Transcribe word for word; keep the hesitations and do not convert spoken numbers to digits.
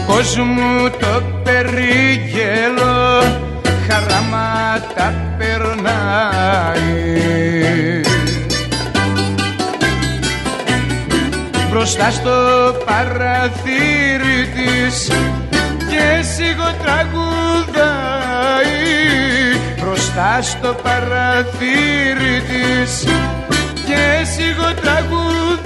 Πώς μου το περίγελο χαράματα περνάει. Μπροστά στο παραθύρι της και σιγοτραγουδάει. Μπροστά στο παραθύρι της και σιγοτραγουδάει.